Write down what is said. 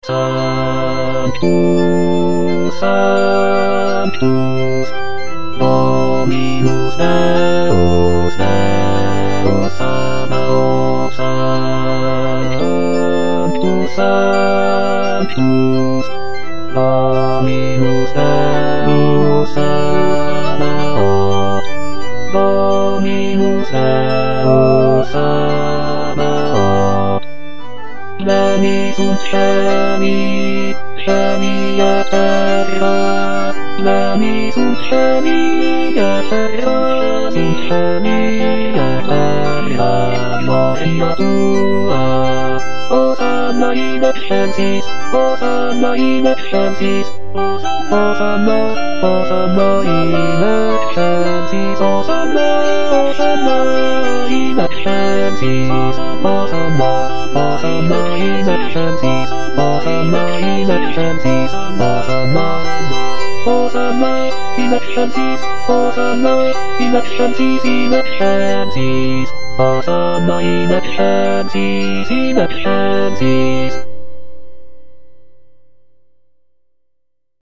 Sanctus, Sanctus, Dominus Deus, Deus Sabaoth, Sanctus, Sanctus, Dominus Deus, Sabaoth, Dominus Deus, Sabaoth. Pleni sunt celi, celi et terra, pleni sunt celi et terra, sunt celi et terra, gloria tua. Hosanna in excelsis, Hosanna in excelsis, Hosanna, Hosanna in excelsis, Hosanna, Hosanna in excelsis, Hosanna, Hosanna in excelsis, Hosanna in excelsis, Hosanna, Hosanna in excelsis, Hosanna in excelsis, in excelsis, Hosanna in excelsis, in excelsis.